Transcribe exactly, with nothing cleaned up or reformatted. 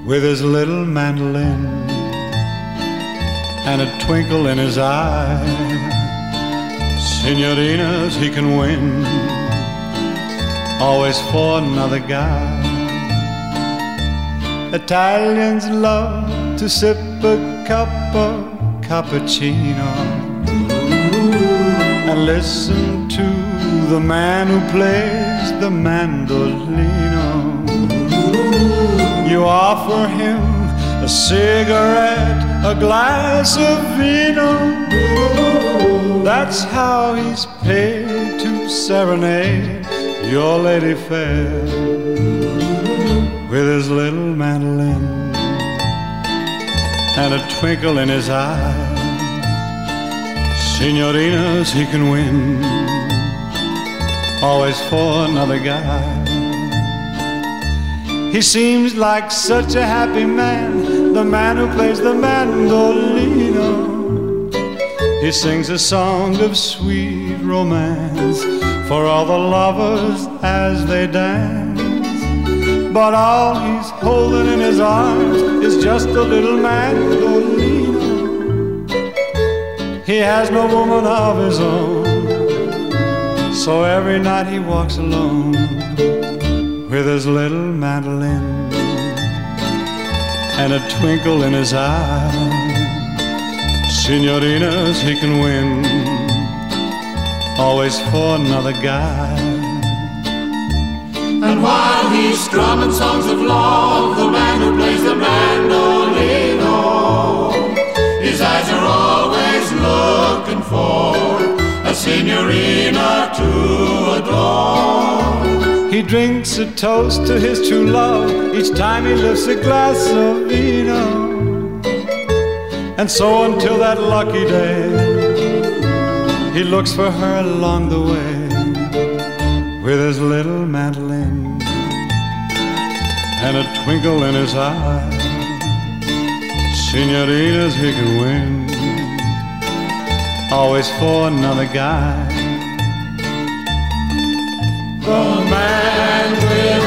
with his little mandolin and a twinkle in his eye. Signorinas he can win, always for another guy. Italians love to sip a cup of cappuccino and listen to the man who plays the mandolino. You offer him a cigarette, a glass of vino. That's how he's paid to serenade your lady fair with his little mandolin and a twinkle in his eye. Signorinas he can win, always for another guy. He seems like such a happy man, the man who plays the mandolino. He sings a song of sweet romance for all the lovers as they dance. But all he's holding in his arms is just a little mandolino. He has no woman of his own, so every night he walks alone with his little mandolin and a twinkle in his eye. Signorinas he can win, always for another guy. And while he's strumming songs of love, the man who plays the mandolino, his eyes are always looking for a signorina to adore. He drinks a toast to his true love each time he lifts a glass of vino. And so until that lucky day, he looks for her along the way with his little mandolin and a twinkle in his eye. Signorinas he can win, always for another guy. The man with